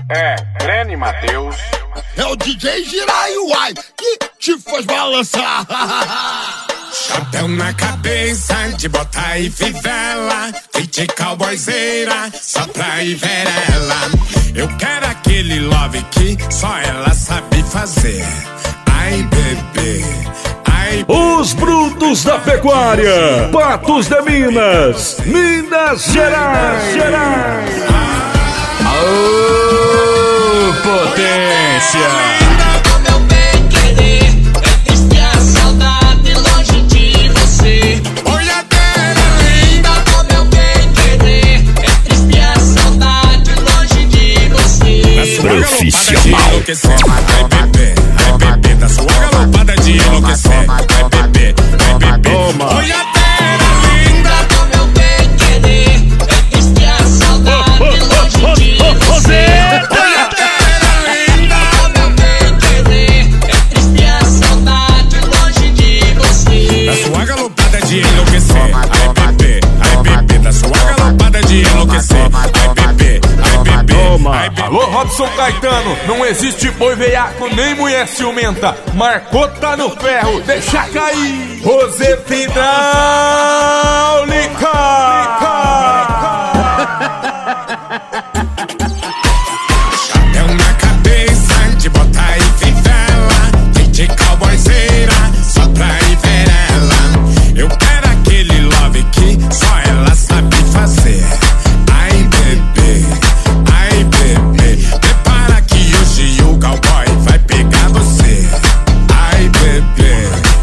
É, Breno e Matheus. É o DJ Jiraiya, uai, que te faz balançar. Chapéu na cabeça, de bota e fivela, kit cowboyzeira, só pra ir ver ela. Eu quero aquele love que só ela sabe fazer. Ai, bebê, ai, bebê. Os brutos da pecuária, Patos de Minas, Minas Gerais. Aô, potência! Profissional. Ai bebê, da sua galopada de enlouquecer. Ai bebê, toma. Olha a terra linda do meu bem querer. É triste a saudade longe de você. Olha a terra linda do meu bem querer. É triste a saudade longe de você. Da sua galopada de enlouquecer. Ai bebê, da sua galopada de enlouquecer. Ai bebê, toma. Alô, Robson Caetano, não existe boi veiaco nem mulher ciumenta. Marcou, tá no ferro, deixa cair. Roseta hidráulica. Chapéu na cabeça, de bota e fivela, kit cowboyzeira, só pra ir ver ela. Eu quero aquele love que só ela sabe fazer. Ai bebê, prepara que hoje o cowboy vai pegar você. Ai bebê,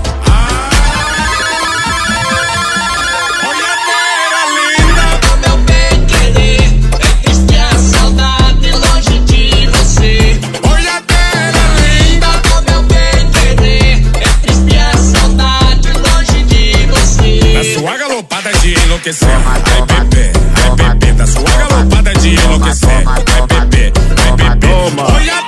olha a terra linda do meu bem querer. É triste a saudade longe de você. Olha a terra linda do meu bem querer. É triste a saudade longe de você. da sua galopada de enlouquecer. Ai bebê, da sua galopada de enlouquecer. Ai bebê, toma. olha